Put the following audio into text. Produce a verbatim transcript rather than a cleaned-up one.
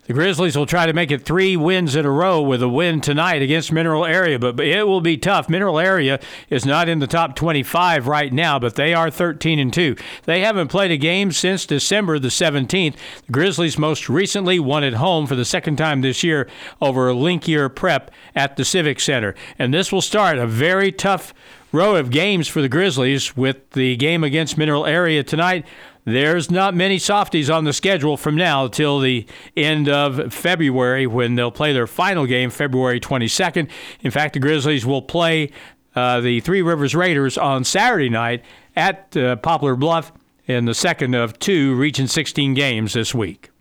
The Grizzlies will try to make it three wins in a row with a win tonight against Mineral Area, but it will be tough. Mineral Area is not in the top twenty-five right now, but they are thirteen and two. They haven't played a game since December the seventeenth. The Grizzlies most recently won at home for the second time this year over Linkier Prep at the Civic Center. And this will start a very tough row of games for the Grizzlies with the game against Mineral Area tonight. There's not many softies on the schedule from now till the end of February when they'll play their final game February twenty-second. In fact, the Grizzlies will play uh, the Three Rivers Raiders on Saturday night at uh, Poplar Bluff in the second of two Region sixteen games this week.